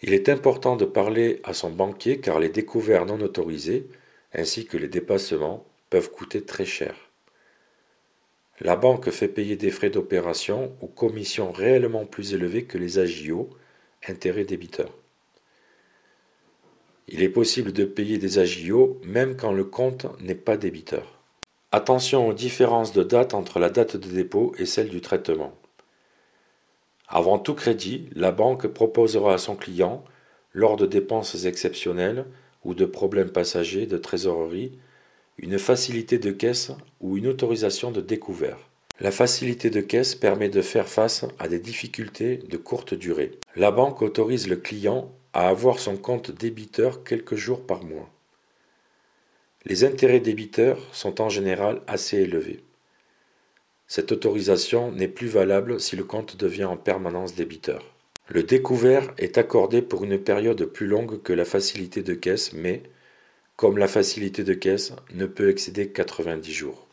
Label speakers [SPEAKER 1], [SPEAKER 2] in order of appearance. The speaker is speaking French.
[SPEAKER 1] Il est important de parler à son banquier car les découverts non autorisés, ainsi que les dépassements, peuvent coûter très cher. La banque fait payer des frais d'opération ou commissions réellement plus élevés que les AJO, intérêts débiteurs. Il est possible de payer des AJO même quand le compte n'est pas débiteur. Attention aux différences de date entre la date de dépôt et celle du traitement. Avant tout crédit, la banque proposera à son client, lors de dépenses exceptionnelles ou de problèmes passagers de trésorerie, une facilité de caisse ou une autorisation de découvert. La facilité de caisse permet de faire face à des difficultés de courte durée. La banque autorise le client à avoir son compte débiteur quelques jours par mois. Les intérêts débiteurs sont en général assez élevés. Cette autorisation n'est plus valable si le compte devient en permanence débiteur. Le découvert est accordé pour une période plus longue que la facilité de caisse mais, comme la facilité de caisse, ne peut excéder 90 jours.